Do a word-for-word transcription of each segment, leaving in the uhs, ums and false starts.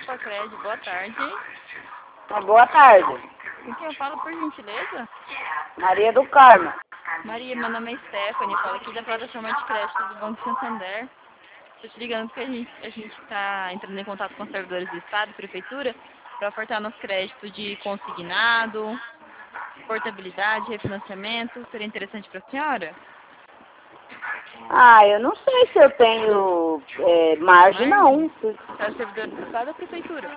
Pacred, boa tarde. Uma boa tarde. Com quem eu falo, por gentileza? Maria do Carmo. Maria, meu nome é Stephanie, falo aqui da plataforma de crédito do Banco Santander. Estou te ligando porque a gente a gente está entrando em contato com os servidores do Estado, Prefeitura, para ofertar nosso crédito de consignado, portabilidade, refinanciamento. Seria interessante para a senhora? Ah, eu não sei se eu tenho é, margem, não. Você é servidora do Estado ou Prefeitura?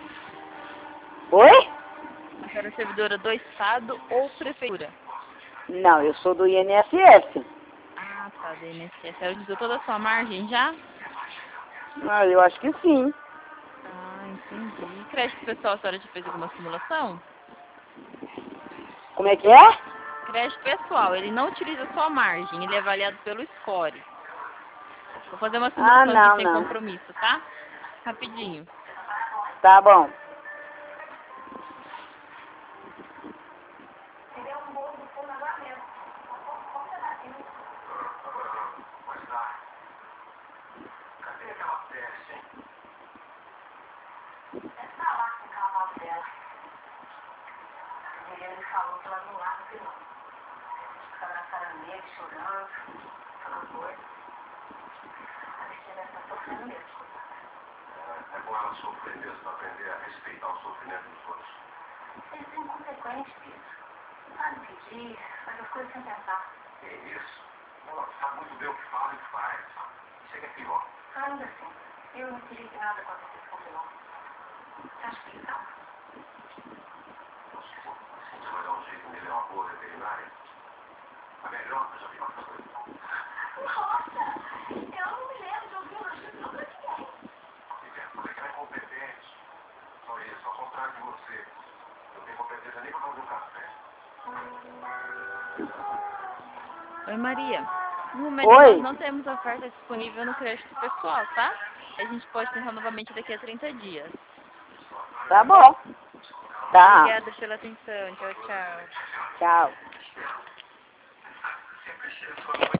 Oi? A senhora é servidora do Estado ou Prefeitura? Não, eu sou do I N S S. Ah, tá, D N S S. A senhora utilizou toda a sua margem já? Ah, eu acho que sim. Ah, entendi. Crédito pessoal, a senhora já fez alguma simulação? Como é que é? Crédito pessoal, ele não utiliza só a margem, ele é avaliado pelo score. Vou fazer uma Ah, simulação aqui não, sem não. compromisso, tá? Rapidinho. Tá bom. Ele falou que ela não larga de não. Ficava na cara nele, chorando, falando coisa. A Cristina deve estar sofrendo mesmo, coitada. É bom ela sofrer mesmo para aprender a respeitar o sofrimento dos outros. Eles são inconsequentes, Pedro. Faz o que diz, faz as coisas sem pensar. É isso. Ela sabe muito bem o que fala e o que faz. Isso é que é pior. Ainda assim, eu não queria que nada acontecesse com o não. Você acha que ele tá? Você vai dar um jeito nele, é uma boa veterinária. A melhor que eu já vi uma coisa. Nossa! Eu não me lembro de ouvir elogio nunca ninguém. Você que é incompetente. Só isso, ao contrário de você. Não tem competência nem para fazer um café. Oi, Maria. No momento Oi? nós não temos oferta disponível no crédito pessoal, tá? A gente pode tentar novamente daqui a trinta dias. Tá bom. Tá. Obrigada pela atenção. Tchau, tchau. Tchau.